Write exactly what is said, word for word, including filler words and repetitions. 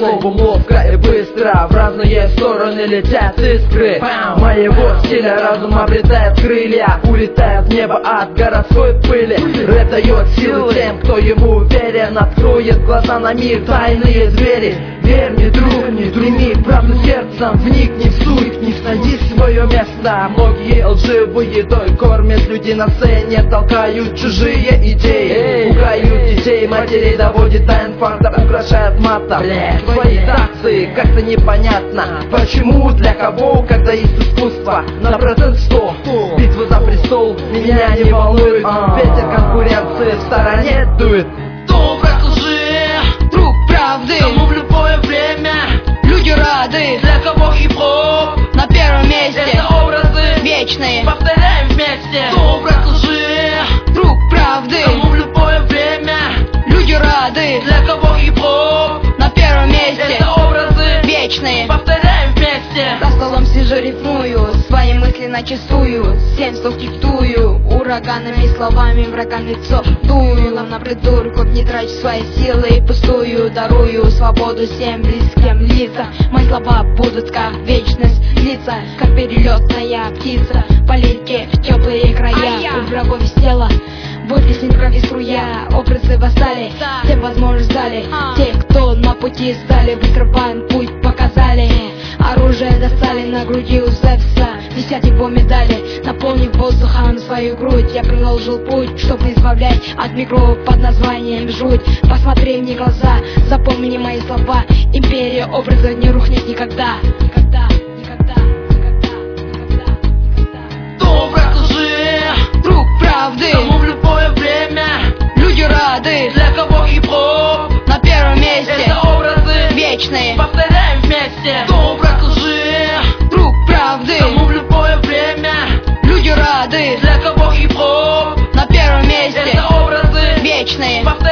словом ловко и быстро в разные стороны летят искры моего стиля. Разум обретает крылья, улетает в небо от городской пыли. Рэп дает силы тем, кто ему уверен, откроет глаза на мир, тайные двери. Верь мне, друг, не прими правду сердцем, вникни в суть, не найди свое место. Многие лживой едой кормят людей на сцене, толкают чужие идеи, пугают детей, матерей доводит до инфаркта, украшает матом. Твои такции как-то непонятно, почему, для кого, когда есть искусство на процент сто. Битва за престол меня не волнует, ветер конкуренции в стороне дует. Кто враг лжи, друг правды, кому в любое время люди рады, для кого хип-хоп на первом месте, это образы вечные, повторяем вместе. Кто враг лжи, друг правды, кому в любое время люди рады, для кого хип-хоп на первом месте, это образы вечные, повторяем вместе. За столом сижу, рифмую, свои мысли начистую, семь слов диктую, ураганами словами врагам в лицо дую. Нам на придурков не трачу свои силы и пустую, дарую свободу всем близким лицам. Мои слова будут как вечность длиться, как перелетная птица, полетки в теплые края. У врагов из тела выплеснет кровь и струя, образы восстали, всем возможность дали. Те, кто на пути стали, выкрываем путь, показали. Оружие достали на груди у Зевса, висят его медали, наполнив воздухом свою грудь. Я продолжил путь, чтобы избавлять от микробов под названием жуть. Посмотри мне в глаза, запомни мои слова, империя образа не рухнет никогда. Никогда, никогда, никогда, никогда, никогда. Кто враг лжи, друг правды, кому в любое время люди рады, для кого хип-хоп на первом месте, это образы вечные, повторяем вместе. Кто враг лжи, друг правды, кому в любое время люди рады, для кого хип-хоп на первом месте, это образы вечные.